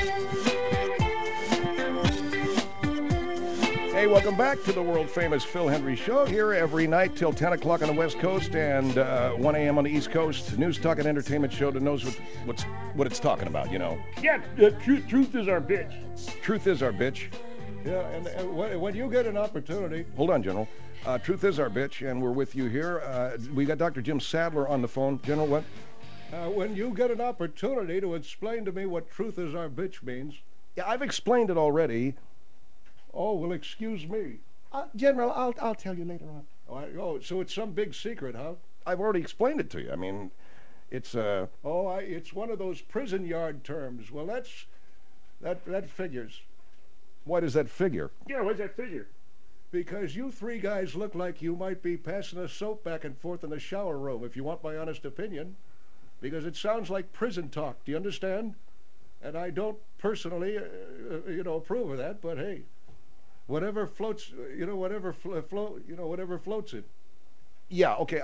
Hey, welcome back to the world-famous Phil Hendry Show, here every night till 10 o'clock on the West Coast and 1 a.m. on the East Coast. News, talk, and entertainment show that knows what it's talking about, you know. Yeah, truth is our bitch. Truth is our bitch. Yeah, and when you get an opportunity... Hold on, General. Truth is our bitch, and we're with you here. We got Dr. Jim Sadler on the phone. General, what? When you get an opportunity to explain to me what truth is our bitch means... Yeah, I've explained it already. Oh, well, excuse me. General, I'll tell you later on. Oh, so it's some big secret, huh? I've already explained it to you. I mean, it's it's one of those prison yard terms. Well, that figures. Why does that figure? Yeah, what's that figure? Because you three guys look like you might be passing a soap back and forth in the shower room, if you want my honest opinion. Because it sounds like prison talk. Do you understand? And I don't personally, approve of that. But hey, whatever floats, whatever floats it. Yeah. Okay.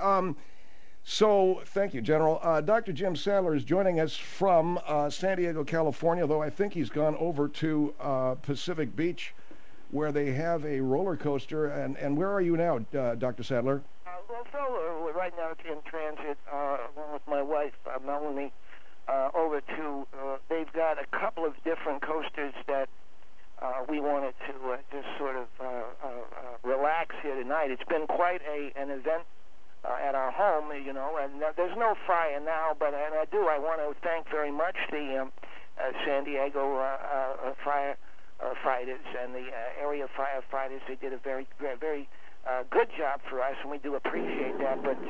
So thank you, General. Dr. Jim Sadler is joining us from San Diego, California. Though I think he's gone over to Pacific Beach, where they have a roller coaster. And where are you now, Dr. Sadler? Well, Phil, right now it's in transit along with my wife, Melanie, over to. They've got a couple of different coasters that we wanted to just sort of relax here tonight. It's been quite an event at our home, and there's no fire now, but I want to thank very much the San Diego firefighters and the area firefighters. They did a very, very good job for us, and we do appreciate that. But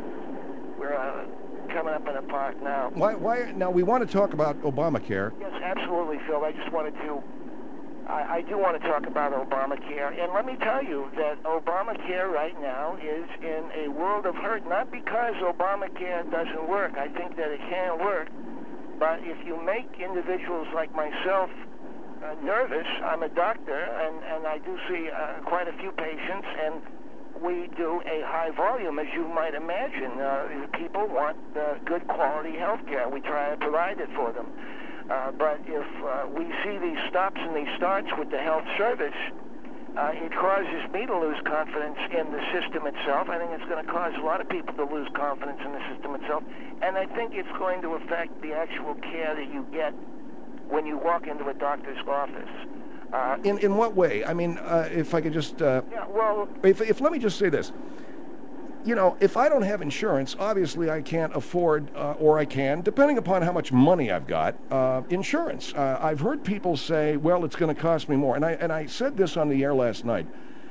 we're coming up in the park now. Why? Now we want to talk about Obamacare. Yes, absolutely, Phil. I just wanted to. I do want to talk about Obamacare, and let me tell you that Obamacare right now is in a world of hurt, not because Obamacare doesn't work. I think that it can work, but if you make individuals like myself nervous, I'm a doctor, and I do see quite a few patients, and we do a high volume, as you might imagine. People want good quality health care. We try to provide it for them. But if we see these stops and these starts with the health service, it causes me to lose confidence in the system itself. I think it's going to cause a lot of people to lose confidence in the system itself. And I think it's going to affect the actual care that you get when you walk into a doctor's office. In what way? I mean, if I could just... If let me just say this. If I don't have insurance, obviously I can't afford, or I can, depending upon how much money I've got, insurance. I've heard people say, well, it's going to cost me more. And I said this on the air last night.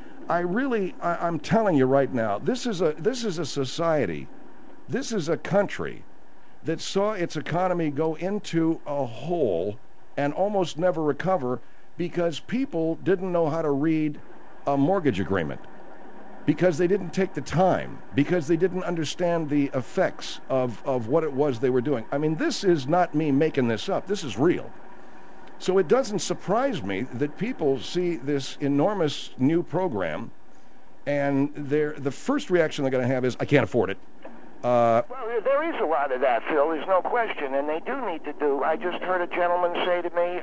I'm telling you right now, this is a society, this is a country that saw its economy go into a hole and almost never recover because people didn't know how to read a mortgage agreement. Because they didn't take the time, because they didn't understand the effects of what it was they were doing. I mean, this is not me making this up. This is real. So it doesn't surprise me that people see this enormous new program, and the first reaction they're going to have is, I can't afford it. Well, there is a lot of that, Phil. There's no question, and they do need to do. I just heard a gentleman say to me,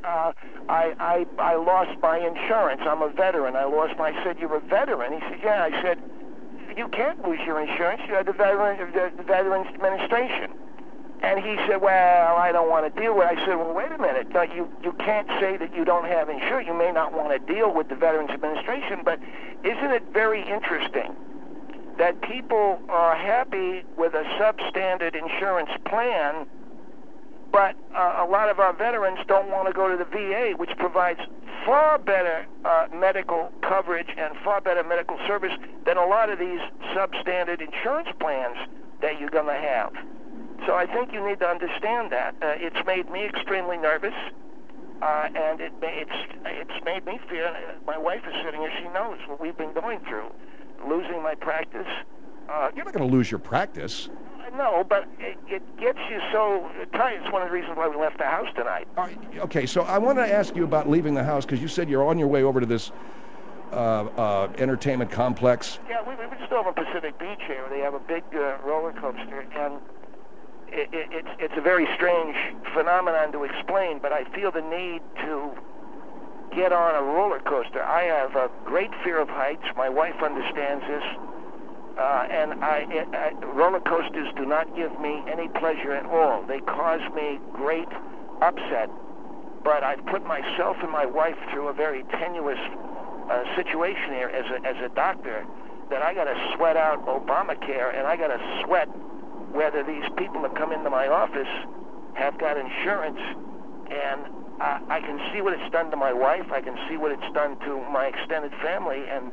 I lost my insurance. I'm a veteran. I said, you're a veteran? He said, yeah. I said, you can't lose your insurance. You have the Veterans Administration. And he said, well, I don't want to deal with it. I said, well, wait a minute. No, you can't say that you don't have insurance. You may not want to deal with the Veterans Administration, but isn't it very interesting that people are happy with a substandard insurance plan, but a lot of our veterans don't want to go to the VA, which provides far better medical coverage and far better medical service than a lot of these substandard insurance plans that you're going to have. So I think you need to understand that. It's made me extremely nervous, and it's made me fear. My wife is sitting here. She knows what we've been going through. Losing my practice. You're not going to lose your practice. No, but it gets you so tired. It's one of the reasons why we left the house tonight. Okay, so I want to ask you about leaving the house, because you said you're on your way over to this entertainment complex. Yeah, we just over Pacific Beach here. They have a big roller coaster, and it's a very strange phenomenon to explain, but I feel the need to get on a roller coaster. I have a great fear of heights. My wife understands this. And roller coasters do not give me any pleasure at all. They cause me great upset. But I've put myself and my wife through a very tenuous situation here as a doctor, that I got to sweat out Obamacare, and I got to sweat whether these people that come into my office have got insurance. And I can see what it's done to my wife. I can see what it's done to my extended family. And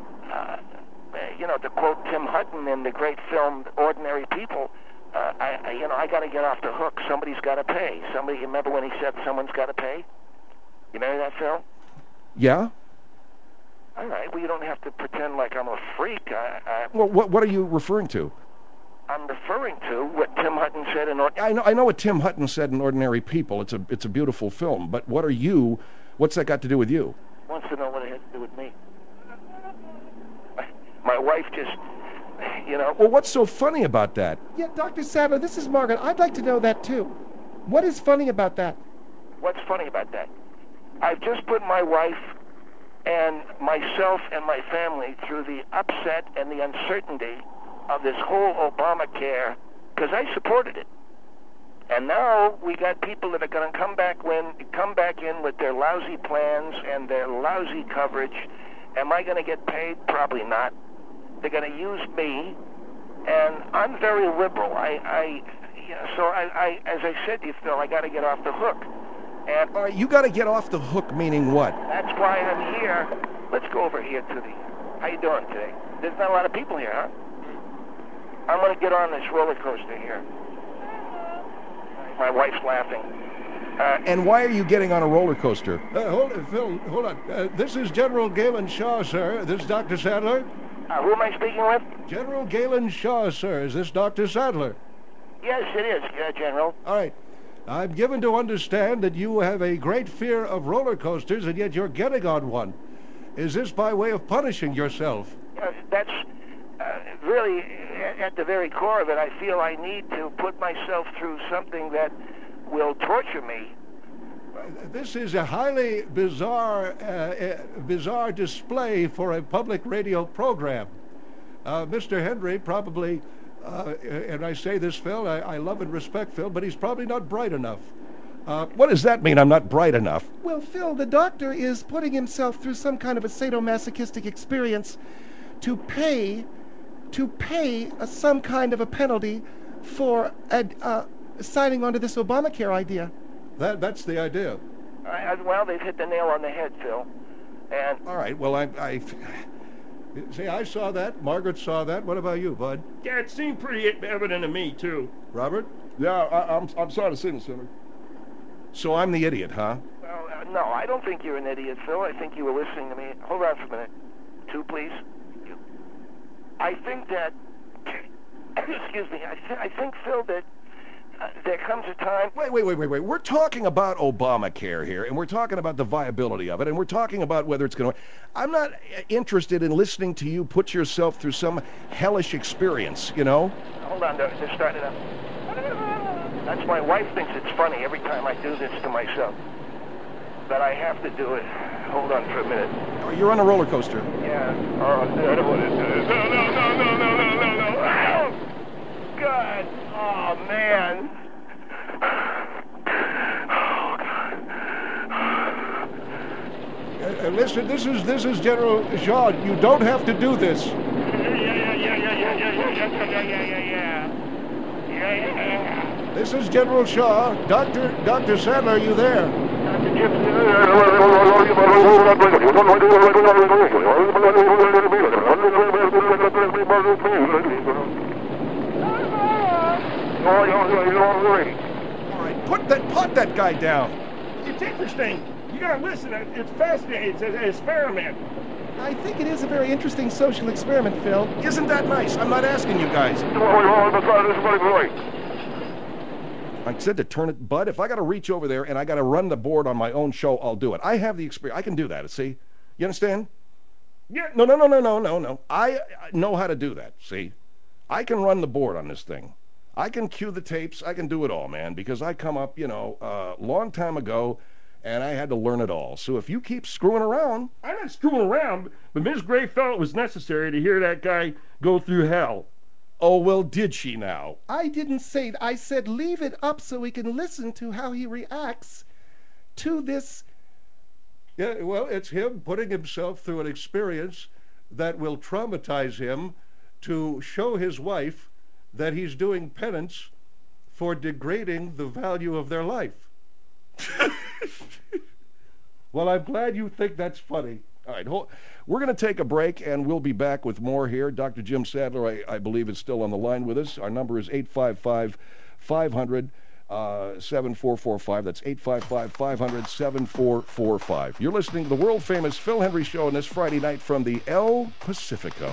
to quote Tim Hutton in the great film Ordinary People, I got to get off the hook. Somebody's got to pay. You remember when he said someone's got to pay? You remember that, Phil? Yeah. All right. Well, you don't have to pretend like I'm a freak. Well, what are you referring to? I'm referring to what Tim Hutton said in I know what Tim Hutton said in Ordinary People. It's a beautiful film. But what's that got to do with you? Wants to know what it has to do with me. My wife just, Well, what's so funny about that? Yeah, Dr. Sadler, this is Margaret. I'd like to know that, too. What is funny about that? What's funny about that? I've just put my wife and myself and my family through the upset and the uncertainty of this whole Obamacare, because I supported it. And now we got people that are going to come back in with their lousy plans and their lousy coverage. Am I going to get paid? Probably not. They're going to use me, and I'm very liberal. So as I said to you, Phil, I got to get off the hook. And you got to get off the hook, meaning what? That's why I'm here. Let's go over here to the. How you doing today? There's not a lot of people here, huh? I'm going to get on this roller coaster here. My wife's laughing. And why are you getting on a roller coaster? Phil, hold on. This is General Galen Shaw, sir. This is Dr. Sadler. Who am I speaking with? General Galen Shaw, sir. Is this Dr. Sadler? Yes, it is, General. All right. I'm given to understand that you have a great fear of roller coasters, and yet you're getting on one. Is this by way of punishing yourself? That's really, at the very core of it, I feel I need to put myself through something that will torture me. This is a highly bizarre display for a public radio program. Mr. Henry probably, and I say this, Phil, I love and respect Phil, but he's probably not bright enough. What does that mean, I'm not bright enough? Well, Phil, the doctor is putting himself through some kind of a sadomasochistic experience to pay some kind of a penalty for signing onto this Obamacare idea. That's the idea. Well, they've hit the nail on the head, Phil. And all right. Well, I see. I saw that. Margaret saw that. What about you, Bud? Yeah, it seemed pretty evident to me too. Robert? Yeah, I'm sorry to see this, Senator. So I'm the idiot, huh? Well, no, I don't think you're an idiot, Phil. I think you were listening to me. Hold on for a minute. 2, please. I think that. Excuse me. I think, Phil, that. There comes a time... Wait. We're talking about Obamacare here, and we're talking about the viability of it, and we're talking about whether it's going to... I'm not interested in listening to you put yourself through some hellish experience, Hold on, just start it up. That's my wife thinks it's funny every time I do this to myself. But I have to do it. Hold on for a minute. Oh, you're on a roller coaster. Yeah. Oh, I don't want to do it. No. Oh, God. Oh, man. Oh, God. Listen, this is General Shaw. You don't have to do this. Yeah. This is General Shaw. Dr. Sadler, are you there? Dr. Jim. All right, put that guy down. It's interesting. You gotta listen. It's fascinating. It's an experiment. I think it is a very interesting social experiment, Phil. Isn't that nice? I'm not asking you guys. I said to turn it, Bud. If I got to reach over there and I got to run the board on my own show, I'll do it. I have the experience. I can do that. See? You understand? Yeah. No. I know how to do that. See? I can run the board on this thing. I can cue the tapes. I can do it all, man, because I come up, long time ago, and I had to learn it all. So if you keep screwing around... I'm not screwing around, but Ms. Gray felt it was necessary to hear that guy go through hell. Oh, well, did she now? I didn't say I said leave it up so we can listen to how he reacts to this. Yeah, well, it's him putting himself through an experience that will traumatize him to show his wife that he's doing penance for degrading the value of their life. Well, I'm glad you think that's funny. All right, we're going to take a break, and we'll be back with more here. Dr. Jim Sadler, I believe, is still on the line with us. Our number is 855-500-7445. That's 855-500-7445. You're listening to the world-famous Phil Hendrie Show on this Friday night from the El Pacifico.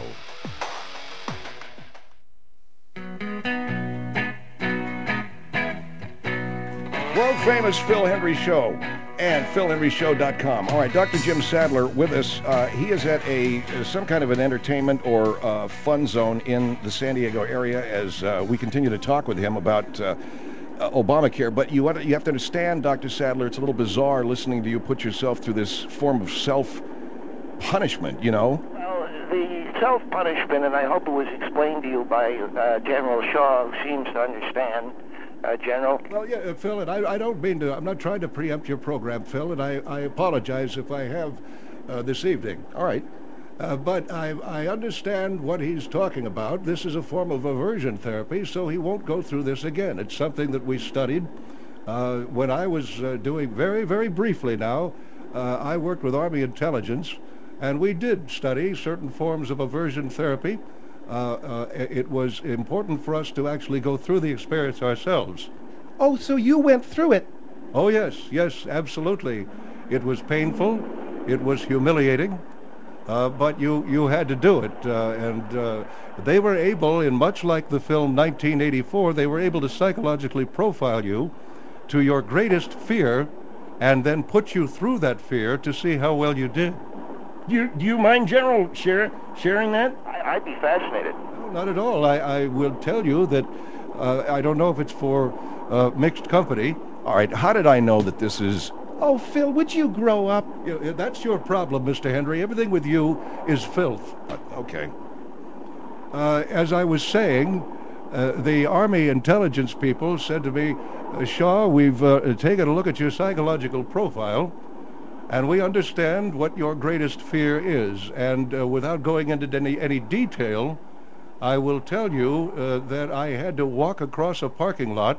World-famous Phil Hendrie Show and philhendrieshow.com. All right, Dr. Jim Sadler with us. He is at some kind of an entertainment or fun zone in the San Diego area as we continue to talk with him about Obamacare. But you have to understand, Dr. Sadler, it's a little bizarre listening to you put yourself through this form of self-punishment, Well, the self-punishment, and I hope it was explained to you by General Shaw, who seems to understand. General? Well, yeah, Phil, and I don't mean to, I'm not trying to preempt your program, Phil, and I apologize if I have this evening. All right. But I understand what he's talking about. This is a form of aversion therapy, so he won't go through this again. It's something that we studied when I was doing very, very briefly now. I worked with Army intelligence, and we did study certain forms of aversion therapy. It was important for us to actually go through the experience ourselves. Oh, so you went through it? Oh, yes, absolutely. It was painful. It was humiliating. But you had to do it. And they were able, in much like the film 1984, they were able to psychologically profile you to your greatest fear and then put you through that fear to see how well you did. Do you mind, General, sharing that? I'd be fascinated. No, not at all. I will tell you that I don't know if it's for mixed company. All right, how did I know that this is... Oh, Phil, would you grow up? That's your problem, Mr. Hendrie. Everything with you is filth. Okay. As I was saying, the Army intelligence people said to me, Shaw, we've taken a look at your psychological profile, and we understand what your greatest fear is. And without going into any detail, I will tell you that I had to walk across a parking lot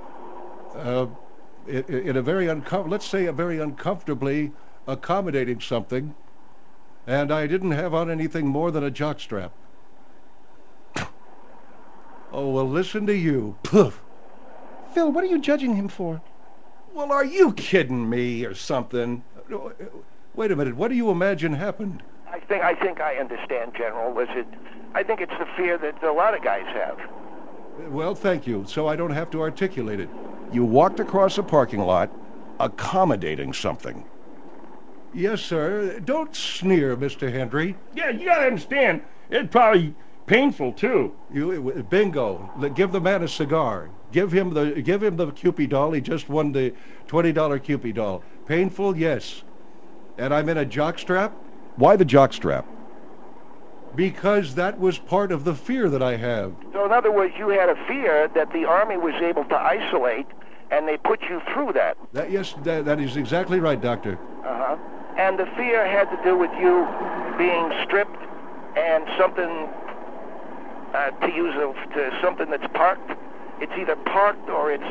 in a very let's say a very uncomfortably accommodating something, and I didn't have on anything more than a jockstrap. Oh, well, listen to you. Poof. Phil, what are you judging him for? Well, are you kidding me or something? Wait a minute. What do you imagine happened? I think I understand, General. I think it's the fear that a lot of guys have. Well, thank you. So I don't have to articulate it. You walked across a parking lot accommodating something. Yes, sir. Don't sneer, Mr. Hendrie. Yeah, you gotta understand. It's probably painful too. Bingo. Give the man a cigar. Give him the Cupid doll. He just won the $20 Cupid doll. Painful, yes. And I'm in a jockstrap? Why the jockstrap? Because that was part of the fear that I have. So in other words, you had a fear that the Army was able to isolate, and they put you through that. Yes, that is exactly right, Doctor. Uh-huh. And the fear had to do with you being stripped and something, to something that's parked. It's either parked or it's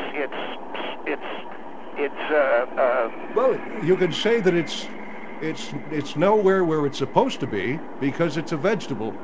Well, you can say that it's nowhere where it's supposed to be because it's a vegetable.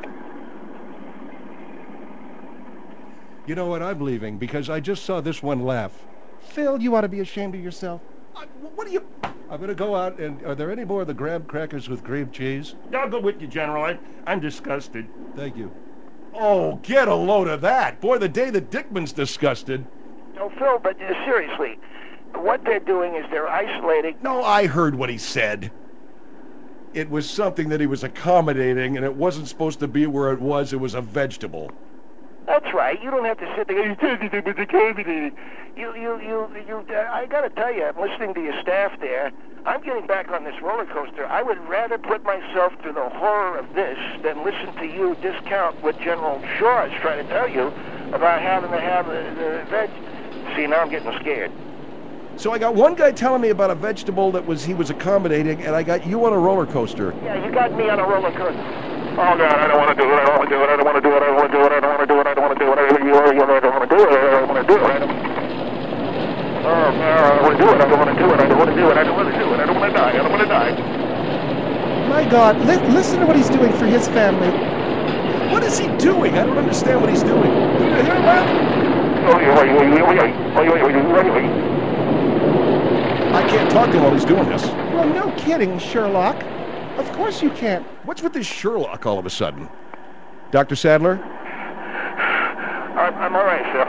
You know what? I'm leaving because I just saw this one laugh. Phil, you ought to be ashamed of yourself. What are you... I'm going to go out and... Are there any more of the graham crackers with cream cheese? I'll go with you, General. I'm disgusted. Thank you. Oh, get a load of that. Boy, the day that Dickman's disgusted. No, Phil, but seriously, what they're doing is they're isolating... No, I heard what he said. It was something that he was accommodating, and it wasn't supposed to be where it was. It was a vegetable. That's right. You don't have to sit there. You I got to tell you, I'm listening to your staff there. I'm getting back on this roller coaster. I would rather put myself through the horror of this than listen to you discount what General Shaw is trying to tell you about having to have the veg. See, now I'm getting scared. So I got one guy telling me about a vegetable that he was accommodating, and I got you on a roller coaster. Yeah, you got me on a roller coaster. Oh, God, I don't want to do it. I don't want to do it. I don't want to do it. I don't want to do it. I don't want to do it. I don't want to do it. I don't want to do it. I don't want to do it. I don't want to do it. Oh, no, I don't want to do it. I don't want to do it. I don't want to do it. I don't want to do it. I don't want to die. I don't want to die. My God, listen to what he's doing for his family. What is he doing? I don't understand what he's doing. Did you hear that? I can't talk to him while he's doing this. Well, no kidding, Sherlock. Of course you can't. What's with this Sherlock all of a sudden? Dr. Sadler? I'm all right, sir.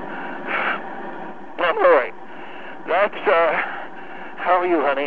I'm all right. That's, how are you, honey?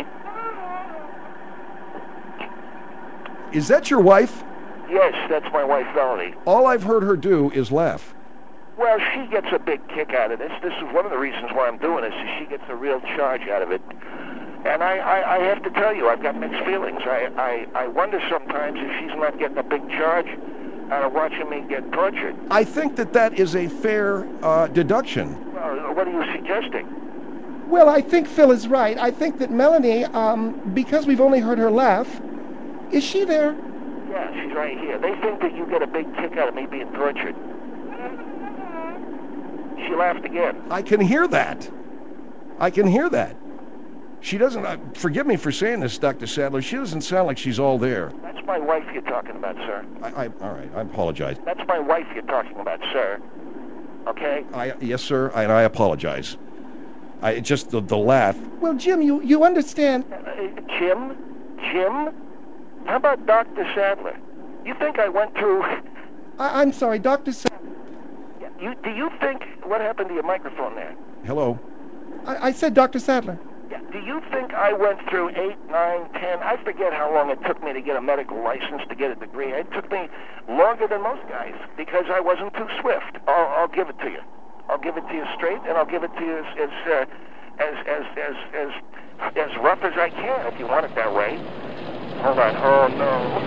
Is that your wife? Yes, that's my wife, Melanie. All I've heard her do is laugh. Well, she gets a big kick out of this. This is one of the reasons why I'm doing this, is she gets a real charge out of it. And I have to tell you, I've got mixed feelings. I wonder sometimes if she's not getting a big charge out of watching me get tortured. I think that is a fair deduction. Well, what are you suggesting? Well, I think Phil is right. I think that Melanie, because we've only heard her laugh, is she there? Yeah, she's right here. They think that you get a big kick out of me being tortured. She laughed again. I can hear that. I can hear that. She doesn't, forgive me for saying this, Dr. Sadler, she doesn't sound like she's all there. That's my wife you're talking about, sir. All right, I apologize. That's my wife you're talking about, sir. Okay? Yes, sir, and I apologize. Just the laugh. Well, Jim, you understand. Jim? How about Dr. Sadler? You think I went through... I'm sorry, Dr. Sadler. Do you think... What happened to your microphone there? Hello? I said Dr. Sadler. Yeah. Do you think I went through 8, 9, 10... I forget how long it took me to get a medical license, to get a degree. It took me longer than most guys because I wasn't too swift. I'll give it to you. I'll give it to you straight, and I'll give it to you as rough as I can, if you want it that way. Hold on. Oh, no.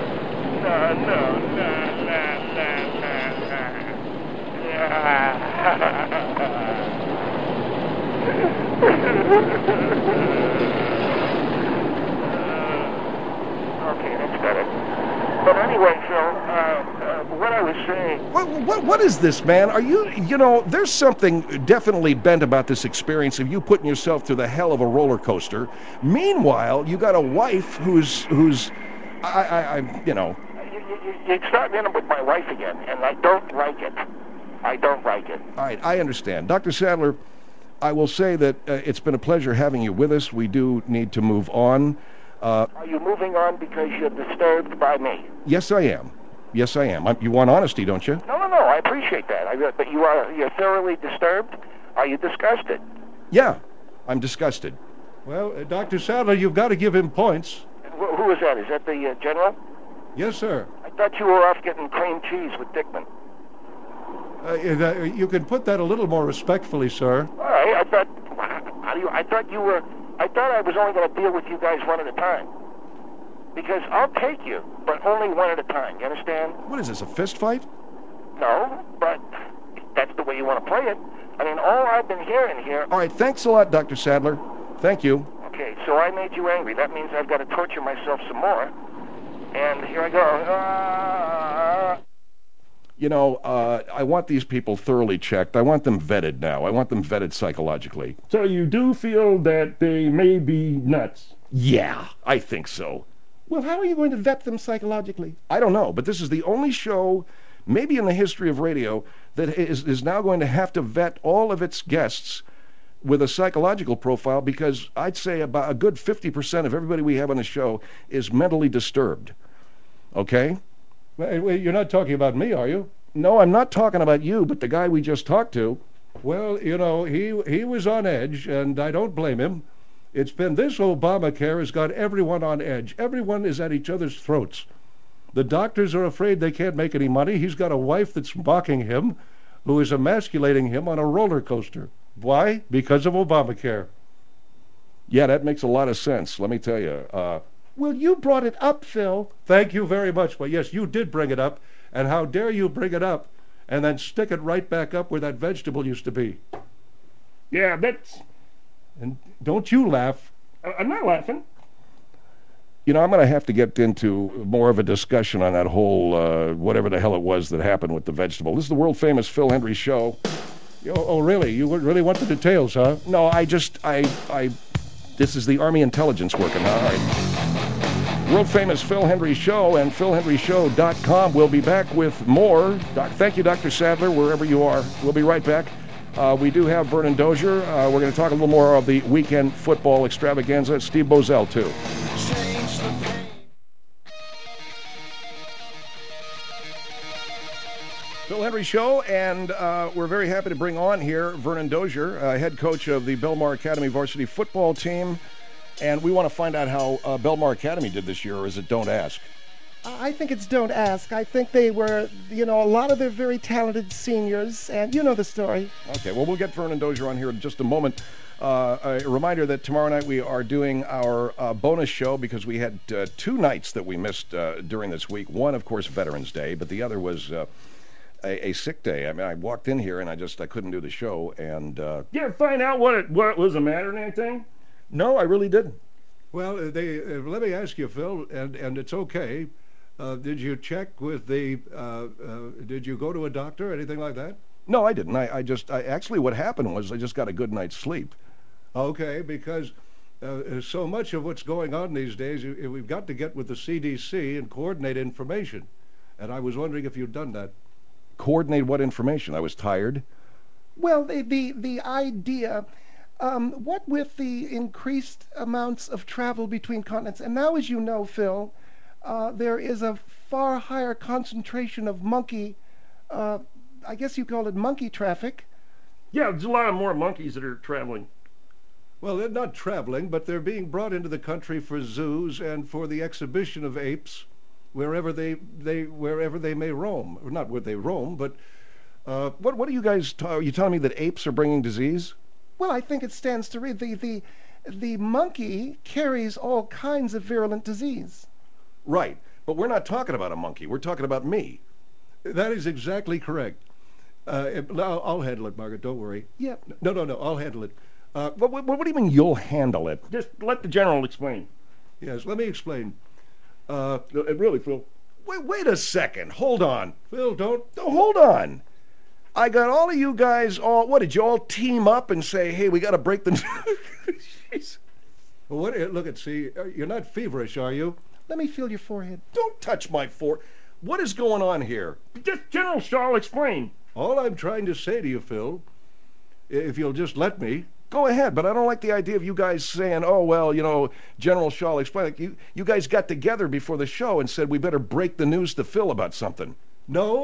Okay, that's better. But anyway, Phil, what I was saying... What is this, man? Are you know, there's something definitely bent about this experience of you putting yourself through the hell of a roller coaster. Meanwhile, you got a wife who's you know... You're starting in with my wife again, and I don't like it. I don't like it. All right, I understand. Dr. Sadler, I will say that it's been a pleasure having you with us. We do need to move on. Are you moving on because you're disturbed by me? Yes, I am. Yes, I am. You want honesty, don't you? No. I appreciate that. But you're thoroughly disturbed? Are you disgusted? Yeah, I'm disgusted. Well, Dr. Sadler, you've got to give him points. Who is that? Is that the general? Yes, sir. I thought you were off getting cream cheese with Dickman. You can put that a little more respectfully, sir. All right. I thought I was only going to deal with you guys one at a time. Because I'll take you, but only one at a time. You understand? What is this, a fist fight? No, but that's the way you want to play it. I mean, all I've been hearing here... All right, thanks a lot, Dr. Sadler. Thank you. Okay, so I made you angry. That means I've got to torture myself some more. And here I go. You know, I want these people thoroughly checked. I want them vetted now. I want them vetted psychologically. So you do feel that they may be nuts? Yeah, I think so. Well, how are you going to vet them psychologically? I don't know, but this is the only show, maybe in the history of radio, that is now going to have to vet all of its guests with a psychological profile, because I'd say about a good 50% of everybody we have on the show is mentally disturbed. Okay? Well, you're not talking about me, are you? No, I'm not talking about you, but the guy we just talked to. Well, you know, he was on edge, and I don't blame him. It's been this Obamacare has got everyone on edge. Everyone is at each other's throats. The doctors are afraid they can't make any money. He's got a wife that's mocking him. who is emasculating him on a roller coaster. Why? Because of Obamacare. Yeah, that makes a lot of sense, let me tell you. Well, you brought it up, Phil. Thank you very much. Well, yes, you did bring it up. And how dare you bring it up and then stick it right back up where that vegetable used to be? Yeah, that's... And don't you laugh. I'm not laughing. You know, I'm going to have to get into more of a discussion on that whole, whatever the hell it was that happened with the vegetable. This is the world-famous Phil Hendrie Show. Oh, really? You really want the details, huh? No, this is the Army intelligence working, all right. World-famous Phil Hendrie Show and PhilHendrieShow.com. We'll be back with more. Thank you, Dr. Sadler, wherever you are. We'll be right back. We do have Vernon Dozier. We're going to talk a little more of the weekend football extravaganza. Steve Bozell, too. Phil Hendrie Show, and we're very happy to bring on here Vernon Dozier, head coach of the Belmar Academy varsity football team. And we want to find out how Belmar Academy did this year, or is it don't ask? I think it's don't ask. I think they were, a lot of their very talented seniors, and you know the story. Okay, well, we'll get Vernon Dozier on here in just a moment. A reminder that tomorrow night we are doing our bonus show because we had 2 nights that we missed during this week. One, of course, Veterans Day, but the other was... a sick day. I mean, I walked in here and I couldn't do the show, and You ever find out what was the matter and anything? No, I really didn't. Well, let me ask you, Phil, and it's okay. Did you check with did you go to a doctor or anything like that? No, I didn't. I actually, what happened was I just got a good night's sleep. Okay, because so much of what's going on these days, we've got to get with the CDC and coordinate information. And I was wondering if you'd done that. Coordinate what information? I was tired. Well, the idea, what with the increased amounts of travel between continents, and now, as you know, Phil, there is a far higher concentration of monkey, I guess you call it monkey traffic. Yeah, there's a lot more monkeys that are traveling. Well, they're not traveling, but they're being brought into the country for zoos and for the exhibition of apes. Wherever they may roam, or not where they roam, but what are you guys? Are you telling me that apes are bringing disease? Well, I think it stands to read. The monkey carries all kinds of virulent disease. Right, but we're not talking about a monkey. We're talking about me. That is exactly correct. I'll handle it, Margaret. Don't worry. Yeah. No. I'll handle it. What do you mean you'll handle it? Just let the general explain. Yes, let me explain. Really, Phil. Wait a second. Hold on. Phil, don't. No, hold on. I got all of you guys what did you all team up and say, hey, we got to break the Jeez. Well, look, see, you're not feverish, are you? Let me feel your forehead. Don't touch my forehead. What is going on here? Just General Shaw explain. All I'm trying to say to you, Phil, if you'll just let me. Go ahead, but I don't like the idea of you guys saying, oh, well, General Shaw explained. Like you guys got together before the show and said we better break the news to Phil about something. No,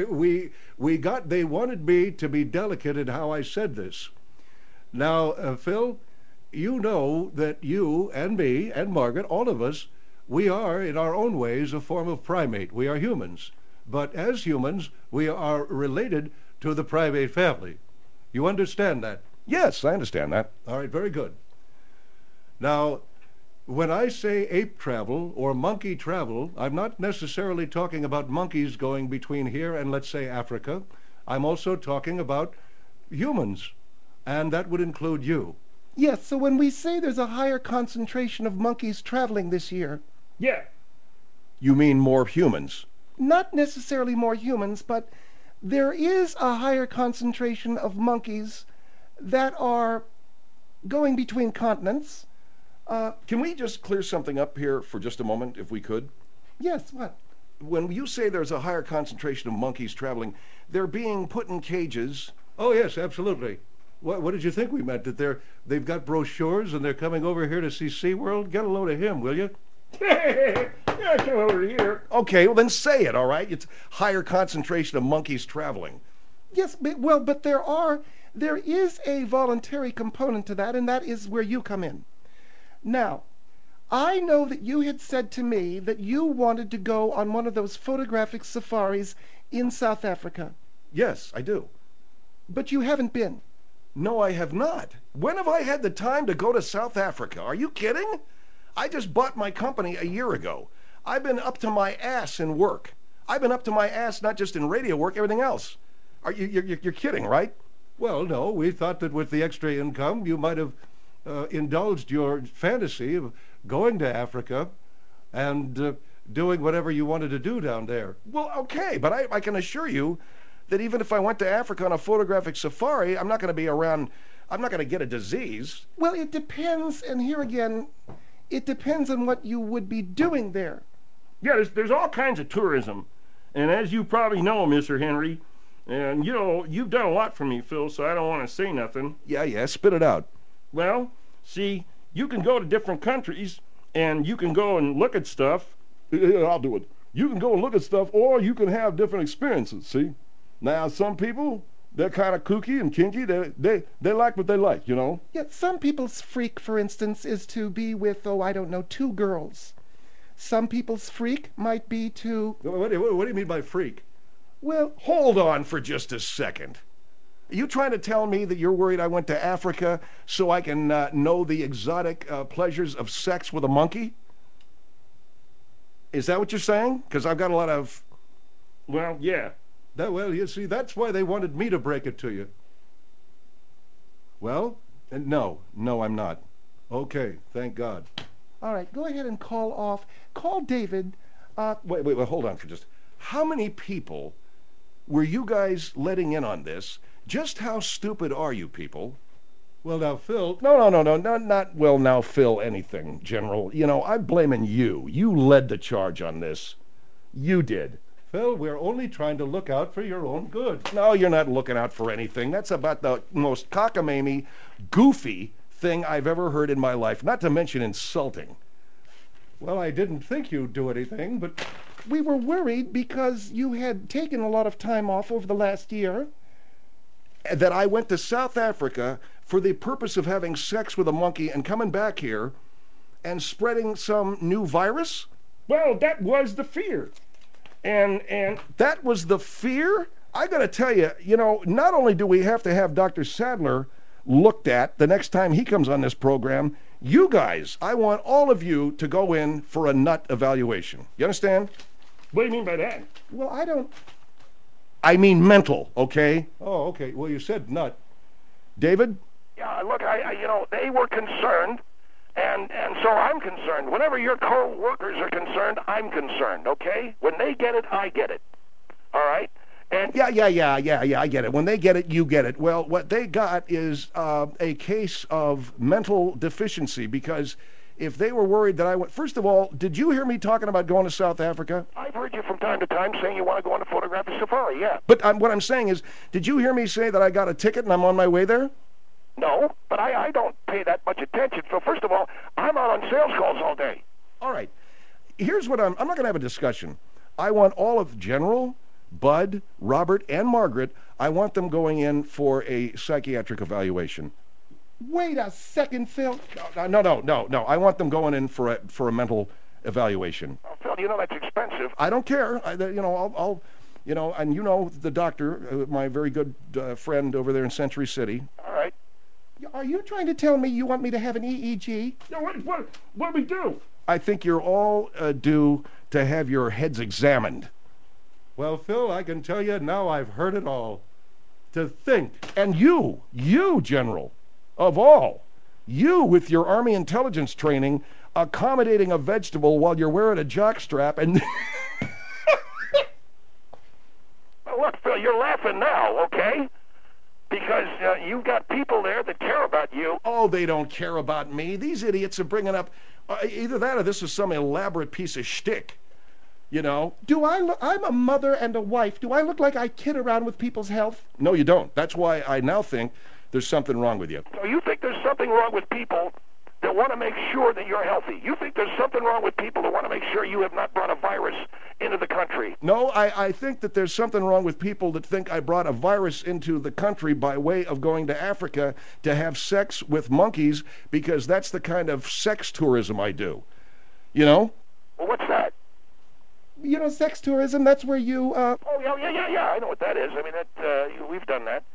they wanted me to be delicate in how I said this. Now, Phil, you know that you and me and Margaret, all of us, we are, in our own ways, a form of primate. We are humans. But as humans, we are related to the primate family. You understand that? Yes, I understand that. All right, very good. Now, when I say ape travel or monkey travel, I'm not necessarily talking about monkeys going between here and, let's say, Africa. I'm also talking about humans, and that would include you. Yes, so when we say there's a higher concentration of monkeys traveling this year... Yeah. You mean more humans? Not necessarily more humans, but there is a higher concentration of monkeys that are going between continents. Can we just clear something up here for just a moment, if we could? Yes, what? When you say there's a higher concentration of monkeys traveling, they're being put in cages. Oh, yes, absolutely. What did you think we meant? That they've got brochures and they're coming over here to see SeaWorld? Get a load of him, will you? Yeah, come over here. Okay, well then say it, all right? It's higher concentration of monkeys traveling. Yes, but there is a voluntary component to that, and that is where you come in. Now, I know that you had said to me that you wanted to go on one of those photographic safaris in South Africa. Yes, I do. But you haven't been. No, I have not. When have I had the time to go to South Africa? Are you kidding? I just bought my company a year ago. I've been up to my ass in work. I've been up to my ass not just in radio work, everything else. You're kidding, right? Well, no, we thought that with the extra income, you might have indulged your fantasy of going to Africa and doing whatever you wanted to do down there. Well, okay, but I can assure you that even if I went to Africa on a photographic safari, I'm not going to be around, I'm not going to get a disease. Well, it depends, and here again, it depends on what you would be doing there. Yeah, there's all kinds of tourism. And as you probably know, Mr. Henry, and you know, you've done a lot for me, Phil, so I don't want to say nothing. Yeah, spit it out. Well, see, you can go to different countries, and you can go and look at stuff. I'll do it. You can go and look at stuff, or you can have different experiences, see? Now, some people, they're kind of kooky and kinky. They like what they like, you know? Yeah, some people's freak, for instance, is to be with, I don't know, 2 girls. Some people's freak might be to... What do you mean by freak? Well, hold on for just a second. Are you trying to tell me that you're worried I went to Africa so I can know the exotic pleasures of sex with a monkey? Is that what you're saying? Because I've got a lot of... Well, yeah. Well, you see, that's why they wanted me to break it to you. Well? No, I'm not. Okay, thank God. All right, go ahead and call off. Call David. Wait, hold on for just... How many people were you guys letting in on this? Just how stupid are you people? Well, now, Phil... No, not well, now, Phil, anything, General. You know, I'm blaming you. You led the charge on this. You did. Phil, we're only trying to look out for your own good. No, you're not looking out for anything. That's about the most cockamamie, goofy thing I've ever heard in my life, not to mention insulting. Well, I didn't think you'd do anything, but... We were worried because you had taken a lot of time off over the last year. That I went to South Africa for the purpose of having sex with a monkey and coming back here and spreading some new virus? Well, that was the fear. And that was the fear? I gotta tell you, you know, not only do we have to have Dr. Sadler looked at the next time he comes on this program, you guys, I want all of you to go in for a nut evaluation. You understand? What do you mean by that? Well, I mean mental, okay? Oh, okay. Well, you said nut. David? Yeah, look, they were concerned, and so I'm concerned. Whenever your co-workers are concerned, I'm concerned, okay? When they get it, I get it. All right? And Yeah, I get it. When they get it, you get it. Well, what they got is a case of mental deficiency, because if they were worried that I went... First of all, did you hear me talking about going to South Africa? I've heard you from time to time saying you want to go on a photographic safari, yeah. But what I'm saying is, did you hear me say that I got a ticket and I'm on my way there? No, but I don't pay that much attention. So first of all, I'm out on sales calls all day. All right. Here's what I'm not going to have a discussion. I want all of General, Bud, Robert, and Margaret, I want them going in for a psychiatric evaluation. Wait a second, Phil. No. I want them going in for a mental evaluation. Oh, Phil, you know that's expensive. I don't care. I'll and you know the doctor, my very good friend over there in Century City. All right. Are you trying to tell me you want me to have an EEG? No, what do we do? I think you're all due to have your heads examined. Well, Phil, I can tell you now I've heard it all. To think. And you, General, of all, you with your Army intelligence training, accommodating a vegetable while you're wearing a jockstrap and... Well, look, Phil, you're laughing now, okay? Because you've got people there that care about you. Oh, they don't care about me. These idiots are bringing up either that or this is some elaborate piece of shtick. You know? I'm a mother and a wife. Do I look like I kid around with people's health? No, you don't. That's why I now think there's something wrong with you. So you think there's something wrong with people that want to make sure that you're healthy? You think there's something wrong with people that want to make sure you have not brought a virus into the country? No, I think that there's something wrong with people that think I brought a virus into the country by way of going to Africa to have sex with monkeys, because that's the kind of sex tourism I do. You know? Well, what's that? You know, sex tourism, that's where you, Oh, yeah, I know what that is. I mean, we've done that.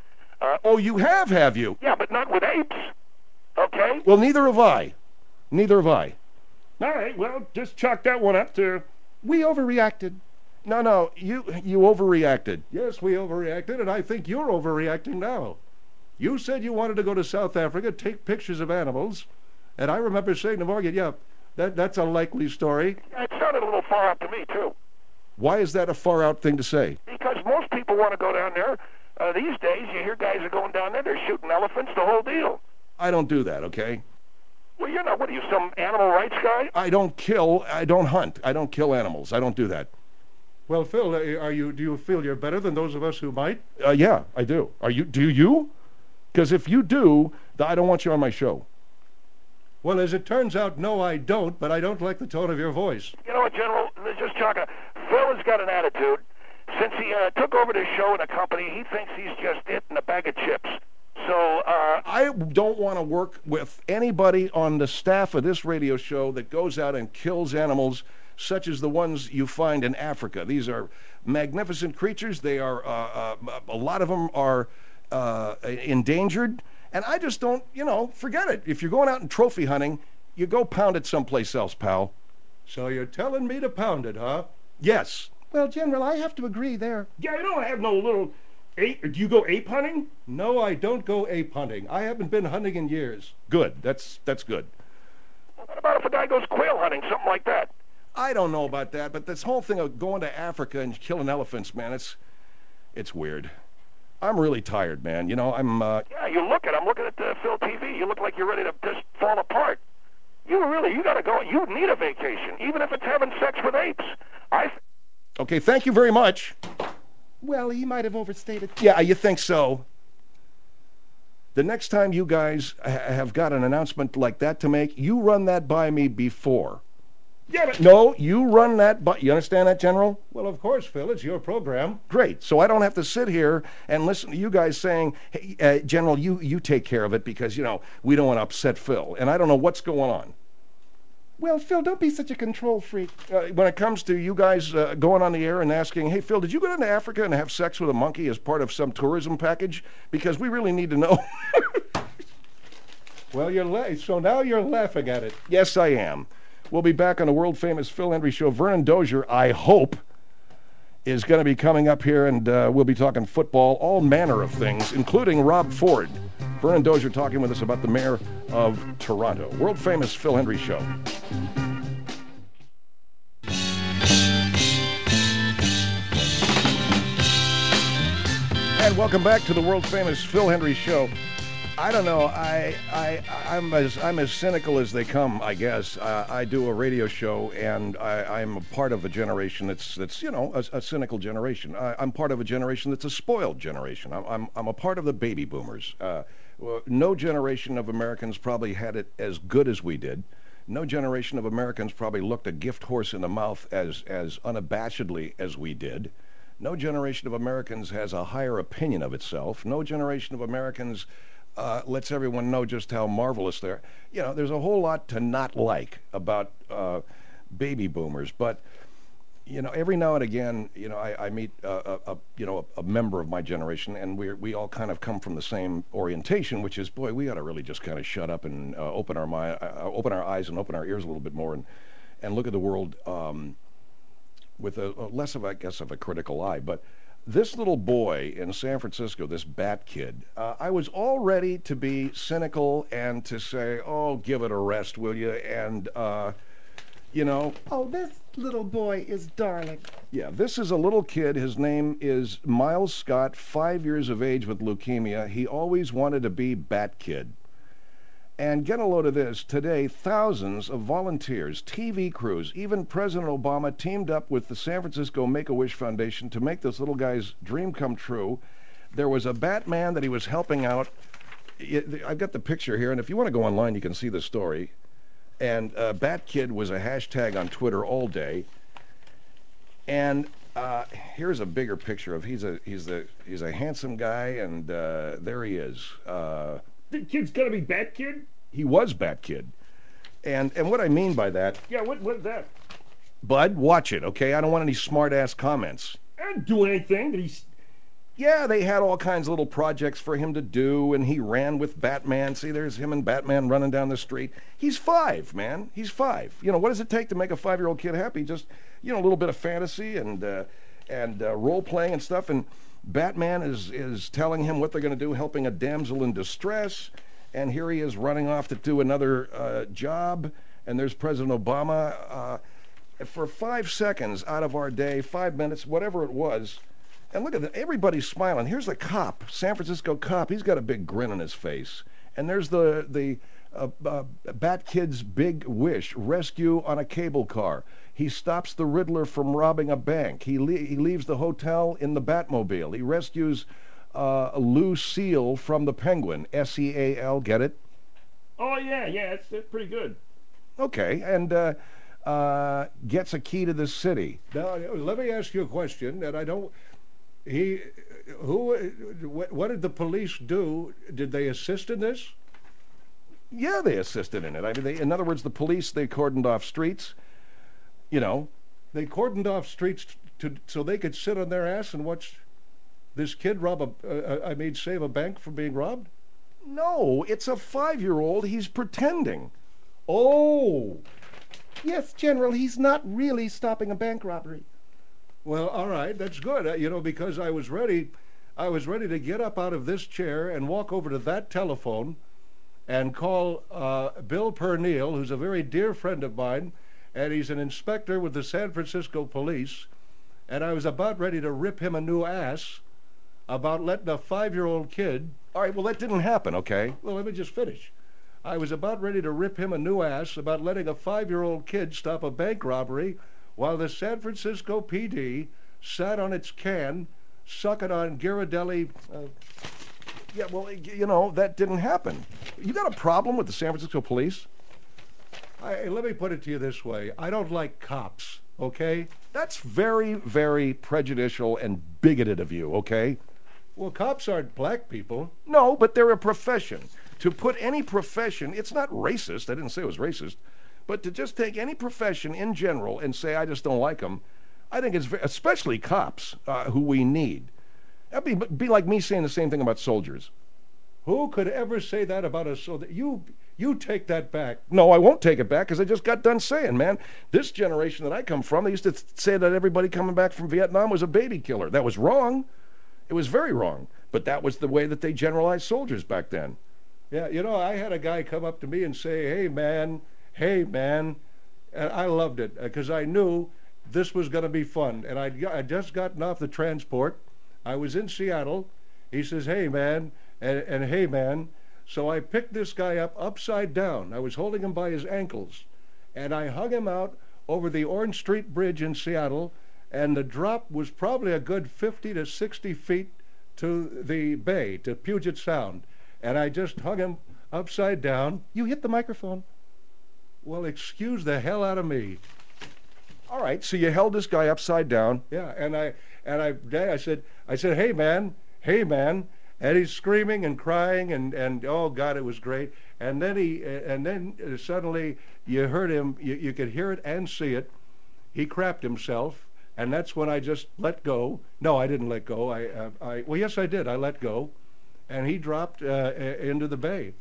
Oh, you have you? Yeah, but not with apes. Okay? Well, neither have I. Neither have I. All right, well, just chalk that one up to... We overreacted. No, you overreacted. Yes, we overreacted, and I think you're overreacting now. You said you wanted to go to South Africa, take pictures of animals, and I remember saying to Morgan, yeah, that's a likely story. It sounded a little far out to me, too. Why is that a far-out thing to say? Because most people want to go down there. These days, you hear guys are going down there, they're shooting elephants, the whole deal. I don't do that, okay? Well, you're not, what are you, some animal rights guy? I don't hunt. I don't kill animals. I don't do that. Well, Phil, do you feel you're better than those of us who might? Yeah, I do. Do you? Because if you do, I don't want you on my show. Well, as it turns out, no, I don't, but I don't like the tone of your voice. You know what, General? Just chalk. Phil has got an attitude. Since he took over the show in a company, he thinks he's just it in a bag of chips. So, I don't want to work with anybody on the staff of this radio show that goes out and kills animals such as the ones you find in Africa. These are magnificent creatures. They are, a lot of them are endangered. And I just don't, forget it. If you're going out and trophy hunting, you go pound it someplace else, pal. So you're telling me to pound it, huh? Yes. Well, General, I have to agree there. Yeah, you don't have no little ape. Do you go ape hunting? No, I don't go ape hunting. I haven't been hunting in years. Good. That's good. what about if a guy goes quail hunting, something like that? I don't know about that, but this whole thing of going to Africa and killing elephants, man, it's weird. I'm really tired, man. I'm... Yeah, I'm looking at Phil TV. You look like you're ready to just fall apart. You gotta go. You need a vacation, even if it's having sex with apes. Okay, thank you very much. Well, he might have overstated. Yeah, you think so? The next time you guys have got an announcement like that to make, you run that by me before. Yeah, but... No, you run that by... You understand that, General? Well, of course, Phil. It's your program. Great. So I don't have to sit here and listen to you guys saying, hey, General, you take care of it because, we don't want to upset Phil. And I don't know what's going on. Well, Phil, don't be such a control freak. When it comes to you guys going on the air and asking, hey, Phil, did you go down to Africa and have sex with a monkey as part of some tourism package? Because we really need to know. Well, so now you're laughing at it. Yes, I am. We'll be back on the world-famous Phil Hendrie Show. Vernon Dozier, I hope, is going to be coming up here, and we'll be talking football, all manner of things, including Rob Ford. Vernon Dozier talking with us about the mayor of Toronto. World-famous Phil Hendrie Show. And welcome back to the world-famous Phil Hendrie Show. I don't know. I'm as cynical as they come, I guess. I do a radio show, and I'm a part of a generation that's a cynical generation. I'm part of a generation that's a spoiled generation. I'm a part of the baby boomers. No generation of Americans probably had it as good as we did. No generation of Americans probably looked a gift horse in the mouth as unabashedly as we did. No generation of Americans has a higher opinion of itself. No generation of Americans lets everyone know just how marvelous they're. There's a whole lot to not like about baby boomers, but every now and again, I meet a member of my generation, and we all kind of come from the same orientation, which is, boy, we got to really just kind of shut up and open our eyes and open our ears a little bit more, and look at the world with a less of, I guess, of a critical eye, but. This little boy in San Francisco, this bat kid, I was all ready to be cynical and to say, oh, give it a rest, will you? And, Oh, this little boy is darling. Yeah, this is a little kid. His name is Miles Scott, 5 years of age with leukemia. He always wanted to be Bat Kid. And get a load of this. Today, thousands of volunteers, TV crews, even President Obama teamed up with the San Francisco Make-A-Wish Foundation to make this little guy's dream come true. There was a Batman that he was helping out. I've got the picture here, and if you want to go online, you can see the story. And Bat Kid was a hashtag on Twitter all day. And here's a bigger picture of he's a handsome guy, and there he is. The kid's gonna be Bat Kid? He was Bat Kid. And what I mean by that... Yeah, what is that? Bud, watch it, okay? I don't want any smart-ass comments. I didn't do anything. Yeah, they had all kinds of little projects for him to do, and he ran with Batman. See, there's him and Batman running down the street. He's 5, man. He's 5. You know, what does it take to make a 5-year-old kid happy? Just, you know, a little bit of fantasy and role-playing and stuff. And Batman is telling him what they're going to do, helping a damsel in distress. And here he is running off to do another job. And there's President Obama. For 5 seconds out of our day, 5 minutes, whatever it was. And look at that, everybody's smiling. Here's the cop, San Francisco cop. He's got a big grin on his face. And there's the Bat Kid's big wish, rescue on a cable car. He stops the Riddler from robbing a bank. He leaves the hotel in the Batmobile. He rescues Lou Seal from the Penguin, S-E-A-L, get it? Oh, yeah, it's pretty good. Okay, and gets a key to the city. Now, let me ask you a question, and I don't... What did the police do? Did they assist in this? Yeah, they assisted in it. I mean, in other words, the police, they cordoned off streets. You know, they cordoned off streets so they could sit on their ass and watch this kid save a bank from being robbed? No, it's a 5-year-old. He's pretending. Oh! Yes, General, he's not really stopping a bank robbery. Well, all right, that's good. Because I was ready to get up out of this chair and walk over to that telephone and call Bill Pernille, who's a very dear friend of mine, and he's an inspector with the San Francisco Police, and I was about ready to rip him a new ass about letting a 5-year-old kid... All right, well, that didn't happen, okay? Well, let me just finish. I was about ready to rip him a new ass about letting a 5-year-old kid stop a bank robbery while the San Francisco PD sat on its can, sucking on Ghirardelli... Yeah, well, you know, that didn't happen. You got a problem with the San Francisco police? Let me put it to you this way. I don't like cops, okay? That's very, very prejudicial and bigoted of you, okay? Well, cops aren't black people. No, but they're a profession. To put any profession, it's not racist. I didn't say it was racist. But to just take any profession in general and say, I just don't like them, I think it's very, especially cops, who we need. That'd be like me saying the same thing about soldiers. Who could ever say that about a soldier? You take that back. No, I won't take it back, because I just got done saying, man, this generation that I come from, they used to say that everybody coming back from Vietnam was a baby killer. That was wrong. It was very wrong. But that was the way that they generalized soldiers back then. Yeah, I had a guy come up to me and say, hey, man, and I loved it, because I knew this was going to be fun. And I'd just gotten off the transport. I was in Seattle. He says, hey, man, and hey, man. So I picked this guy up upside down. I was holding him by his ankles, and I hung him out over the Orange Street Bridge in Seattle, and the drop was probably a good 50 to 60 feet to the bay, to Puget Sound. And I just hung him upside down. You hit the microphone. Well, excuse the hell out of me. All right, so you held this guy upside down. Yeah, and I said, hey man, and he's screaming and crying and oh God, it was great. And then suddenly you heard him, you could hear it and see it. He crapped himself, and that's when I just let go. No, I didn't let go. Well, yes, I did. I let go, and he dropped into the bay.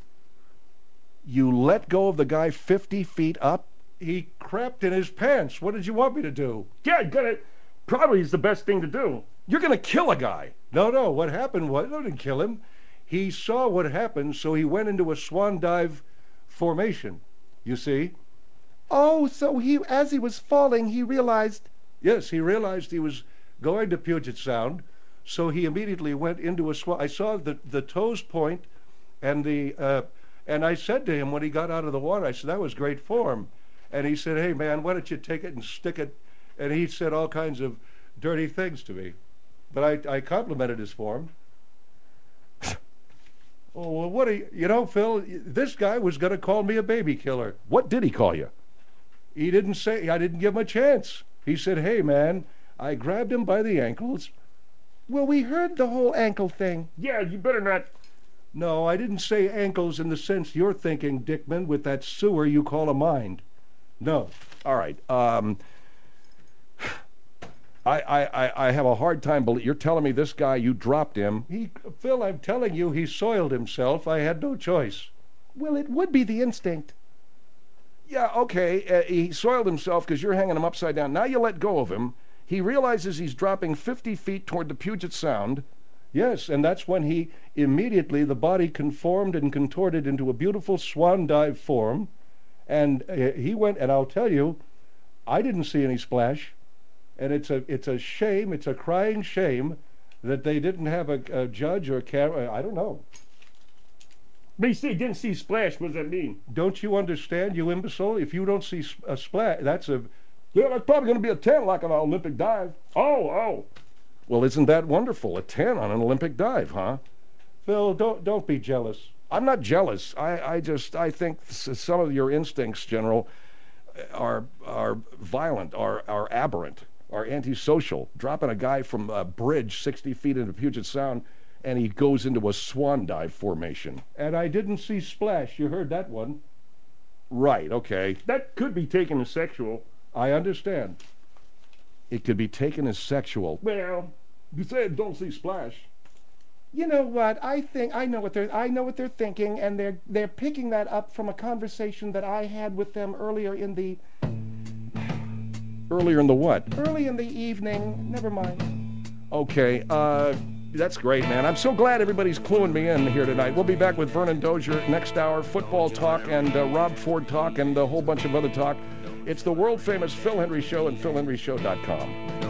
You let go of the guy 50 feet up? He crapped in his pants. What did you want me to do? Yeah, probably is the best thing to do. You're going to kill a guy. No, what happened was, I didn't kill him. He saw what happened, so he went into a swan dive formation, you see. Oh, so as he was falling, he realized... Yes, he realized he was going to Puget Sound, so he immediately went into a swan... I saw the toes point, and I said to him when he got out of the water, I said, that was great form. And he said, hey, man, why don't you take it and stick it? And he said all kinds of dirty things to me. But I complimented his form. Oh, well, Phil, this guy was going to call me a baby killer. What did he call you? He didn't say, I didn't give him a chance. He said, hey, man, I grabbed him by the ankles. Well, we heard the whole ankle thing. Yeah, you better not... No, I didn't say ankles in the sense you're thinking, Dickman, with that sewer you call a mind. No. All right. I have a hard time believing. You're telling me this guy, you dropped him. Phil, I'm telling you, he soiled himself. I had no choice. Well, it would be the instinct. Yeah, okay, he soiled himself because you're hanging him upside down. Now you let go of him. He realizes he's dropping 50 feet toward the Puget Sound. Yes, and that's when he immediately, the body conformed and contorted into a beautiful swan dive form. And he went, and I'll tell you, I didn't see any splash. And it's a shame, it's a crying shame that they didn't have a judge or a camera. I don't know. BC didn't see splash. What does that mean? Don't you understand, you imbecile? If you don't see a splash, that's a... Yeah, that's probably going to be a 10 like on an Olympic dive. Oh. Well, isn't that wonderful? A 10 on an Olympic dive, huh? Phil, don't be jealous. I'm not jealous. I think some of your instincts, General, are violent, are aberrant, are antisocial. Dropping a guy from a bridge 60 feet into Puget Sound, and he goes into a swan dive formation. And I didn't see splash. You heard that one. Right, okay. That could be taken as sexual. I understand. It could be taken as sexual. Well, you said don't see splash. You know what? I think I know what they're thinking, and they're picking that up from a conversation that I had with them earlier in the what? Early in the evening. Never mind. Okay, that's great, man. I'm so glad everybody's cluing me in here tonight. We'll be back with Vernon Dozier next hour, football talk and Rob Ford talk and a whole bunch of other talk. It's the world-famous Phil Hendrie Show and PhilHendrieShow.com.